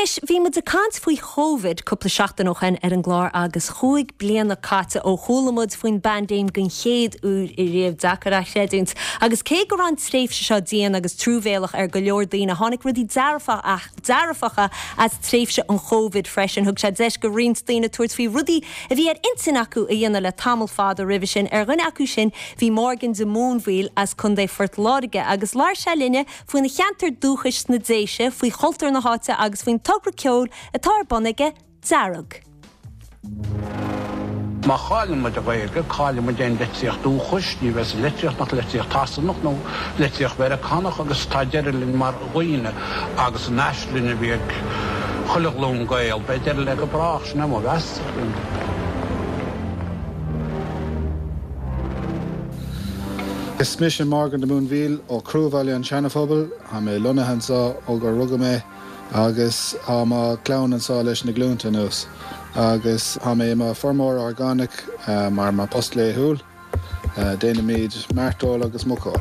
Nis, bhí mu de cant faoi Covid cúpla seachtanóchan an glár agus chuig bliana caite ó cholamud faoin bandéim gon chéad úr I riamh Dacarach séúnt. Agus cé go ran tréifse seo díana agus trúbhéalach go leor daoine tháinig rudí dearafacha as tréifse an Covid freisin thug sé deis go riont daoine tuairt faoi rudí a bhí intin acu a dhéana le tamil fád a ribh sin rinne acu sin bhí Morgan de Mónmhíl as chun é fort láige agus láir se linne faoin na cheantar dúchas na déise faoi choltar na háte agus faoin tugra ceol atá bonige dearag. Má cháilm muid a bhaige, cháilm muid éon letíocht dúchas, ní bheits letíocht nach letíocht tasanach nó letíocht bheith a canach agus tá deirlinn mar ghuiine agus náislíne bhíag chulaglún gael, be deirl le go brach sin am a bheas. Is mission Morgan de Mónmhíl ó Crúbhaile an Seanafobal, ha mé lunahan sá ó gur rugga mé agus ha má clown an sá leis na glúnta nús. Agus ha mé má formór organic mar má post le húl, déana míad martóil agus mucáil.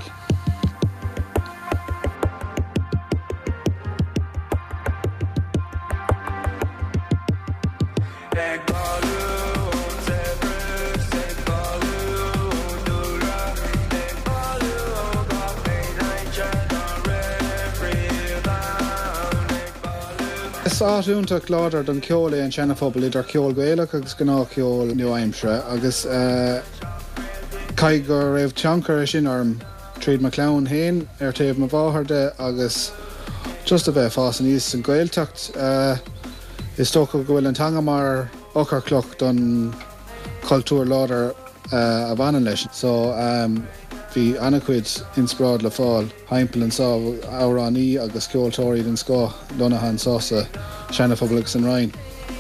Is áúntaach ládar don ceola an Seanafobal idir ceol Gaelach agus gná ceol New Aimshire agus caiig gur raibh teancar sin arm tríd má clown hain taobh má bháthirde agus just a bheith fás an níos an Gaeltacht is tóca go bhfuil an tangamar ochar cloch don cultúr ládar a bhanan leis. So bhí anacuid insprád le fáil haimpel an sá áránaí agus ceoltóirí den scá Donahan sása Seanafobal agus an Rhine.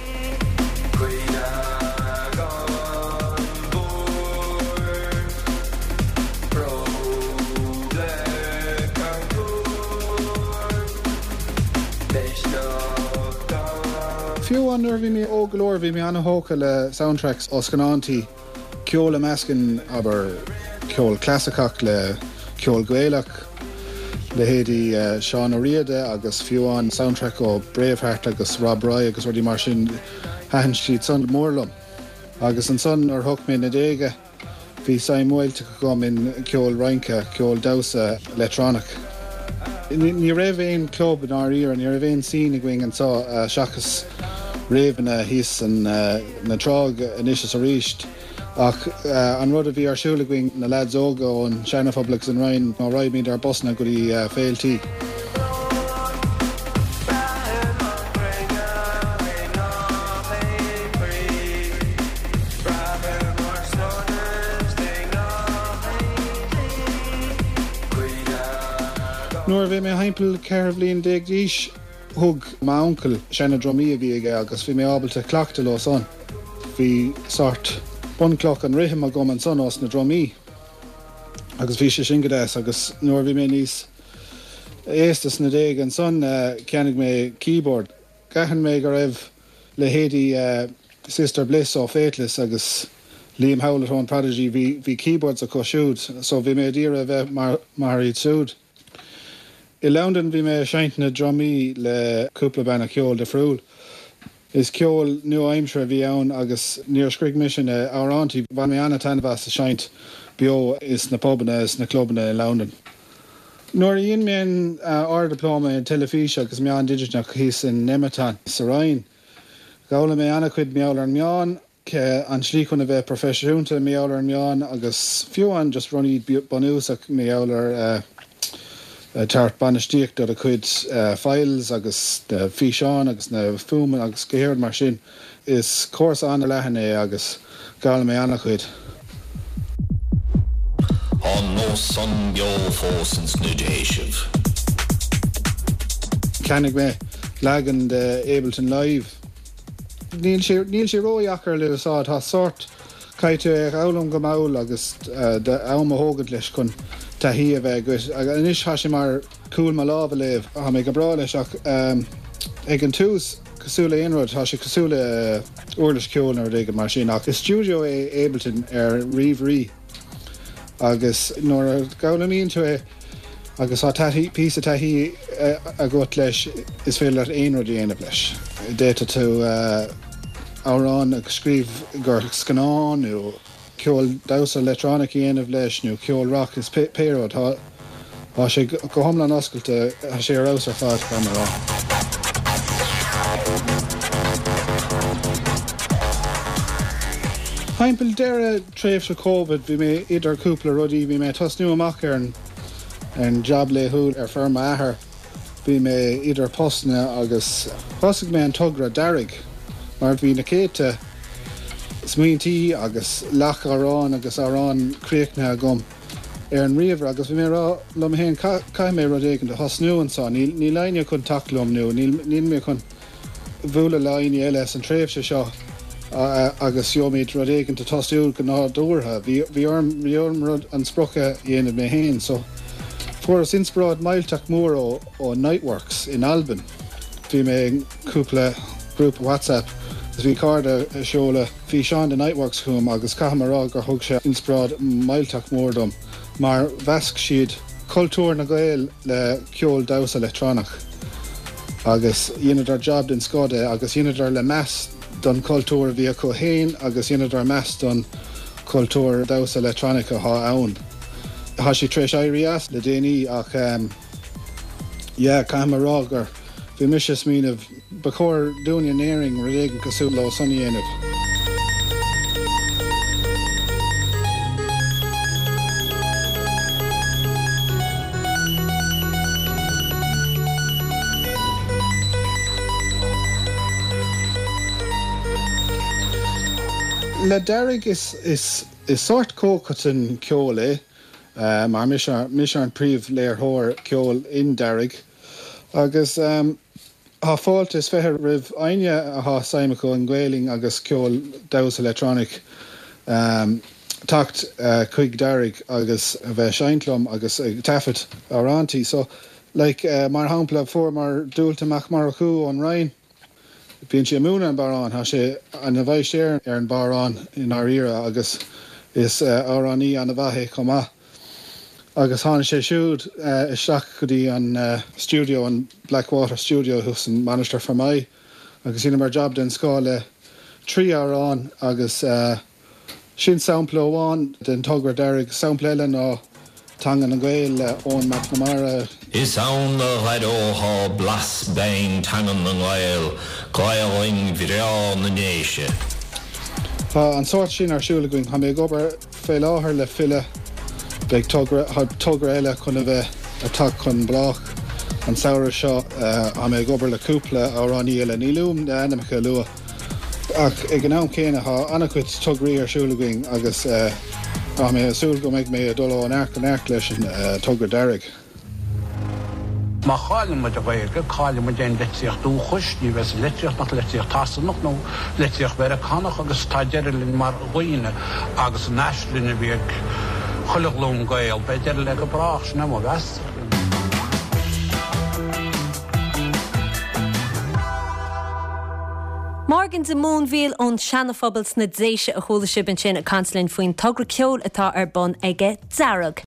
Fiú an nuair bhí mé ó glór bhí mé anna hóca le soundtracks os ganántaí ceola meascin aber ceol clasicach le ceol Gaelach le héadí Seán O'Riada agus fiúán soundtrack ó Braveheart agus Rob Roy agus ruí mar sin hain siad son mórlam. Agus an son ar thug mé na déige bhí saimúilte go in ceol Reinke, ceol Dausa electronic. Ní raibh éon club in áír an ní raibh éon sin going an sá seachas réhanna híos na trág inis a ríist. Ach an rud a bhí arsúla going na lads óga ón Seanafobal agus an Rhine má raibh míad ar bosna go dtí féiltí. Nuair bhí mé haimpel ceithre bliain déag díos thug má uncle Seanna Dromí a bhí aige agus bhí mé ábalta cleachta lá son. Bhí sort buncloch an rithim a gom an son os na Dromí. Agus bhí sé sin godás agus nuair bhí mé níos éastas na déag an son ceannig mé keyboard. Gaithan mé go raibh le héadí Sister Bliss ó Faithless agus Liam Howlett ón Prodigy bhí keyboards a cosisiúd, so bhí mé díra bheith mar iad súd. I London bhí mé seint na Dromí le cúpla banna ceol de friúil. Is ceol New Aimshire bhí ann agus níor scrig mission árántaí bhain mé anna tanmhas a seint bio is na pobanna is na clubbanna in London. Nuair íon mé an arddiplóma in telefís agus mé an digineach hís in Nemetan sa Rhine. Gabhla mé anna chuid meáil ar meán ce an slíchúna bheith profisiúnta meáil ar meán agus fiúan just runníd banúsach meáil ar tart banistíocht ar a chuid files agus de físeán agus na fuman agus gohéir mar sin is córas anna lehanna agus gabhla mé anna chuid. An nó son beol fósans na déisih. Ceannig mé leagan de Ableton Live. Níl sé róiachar le sá tá sort caiite ag álam go máil agus de áma hógad leis chun tahí a bheith gois. Anis há sé mar cúil má lábha léh ha mé go brá leis ach ag an tús cosúla aonrad tá sé cosúla uirlis ceol ar ag mar sin ach is studio Ableton ar riomhrí agus nóair gabhla míonn tú agus pí a taihí a got leis is fé ar éon déanamh leis. Déta tú árán agus scríb gur scanán nó ceol dása electronic dhéanamh leis nó ceol rock is péród tá sé go thomlan oscailte sé arás ar fád camera. Heimpel deire tréimh se COVID bhí mé idir cúpla rudí bhí mé tosnú amach ar an job le húil ar firma athair bhí mé idir postna agus thosaigh mé an tugra dairg mar bhí na céite smaointí agus lech árán agus áránchríochna agam ar an riamh agus bhí mé rá lom héin caiim mé rud éigean de thosnú ansá ní leine chun taclum nó níl mé chun bhúla leine eile an tréimh se seo agus siomid rud éigean de tosúil go ná dúrtha bhí orm rud an spprocha dhéanamh mé héin so furas inspráid mailteach mór ó Nightworks in Alban. Bhí mé cúpla grúp WhatsApp gus bhí carda seola bhí seán de Nightworks chum agus camará gur thug sé inspráid mailteach mórdom mar bheasc siad cultúr na Gael le ceol dása electronach agus dhéanadar job den scóide agus dhéanadar le meas don cultúr bhí acu héin agus dhéanadar meas don cultúr dása electronica há ann. Tá sé tréis éirías le déanaí ach camará gur bhí mis míanamh ba chóir dúine néing ru éigean cosú le sanna dhéanamh. Le deirg is sort cócatan ceol é mar mis an príomh léirthóir ceol in deirg agus há fáilt is feithear ribh aine ath saimimeach an ghéiling agus ceol dása electronic tacht chuig deirg agus bheith seintlum agus tafad árántaí so mar hampla fuór mar dúilteach mar acu an rain bhíonn sé múna an barán tá sé an bheith séir ar an barán in áíra agus is áránaí an bhaithe comá. Agus tháina sé siúd isteach go dtí an studio an Blackwater Studio hús an Manister Fermai agus ina mar job den scáile 3 árán agus sin sampla óháin den tugra deirg sampla eile ná tangan an Gael ón McNamara. Is an the head ha blas bain tangan an Gael Gaeling Vidal na Nation. Tá an sort sin arsúla going ha mé gobar fé láthair le fille beag tugra eile chun a bheith atá chun blach an saoire seo ha mé gobar le cúpla áránaí eile ní luam de anamicha lua ach ag an am céine ha anachcuid tugraí arsúla going agus ha mé asúil go méid mé dul an airc leis an tugra deirg. Má cháilm muid a bhhaige cháilm muid éon letíocht dú chuis ní bheits letíocht nach letíocht tasanach nó letíocht bheith a canach agus tá deirlinn mar ghaoine agus neislinne bhíag chuileglún Gael be deir le go brach na mo bheits. Morgan de Moonville ón seanafobals na déise a chola sibin sin a cancelin faoin tugra ceol atá ar bon aige dearg.